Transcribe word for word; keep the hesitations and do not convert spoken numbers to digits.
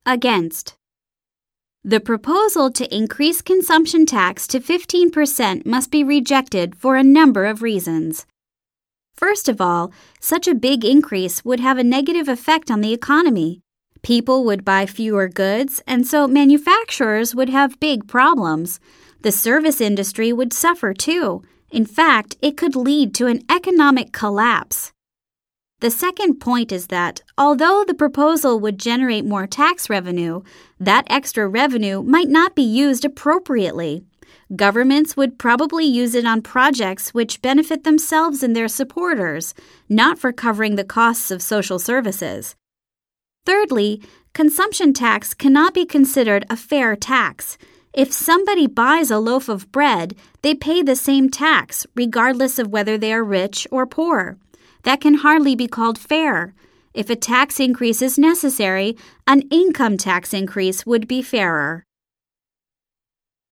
Against. The proposal to increase consumption tax to fifteen percent must be rejected for a number of reasons. First of all, such a big increase would have a negative effect on the economy. People would buy fewer goods, and so manufacturers would have big problems. The service industry would suffer too. In fact, it could lead to an economic collapse. The second point is that, although the proposal would generate more tax revenue, that extra revenue might not be used appropriately. Governments would probably use it on projects which benefit themselves and their supporters, not for covering the costs of social services. Thirdly, consumption tax cannot be considered a fair tax. If somebody buys a loaf of bread, they pay the same tax, regardless of whether they are rich or poor. That can hardly be called fair. If a tax increase is necessary, an income tax increase would be fairer.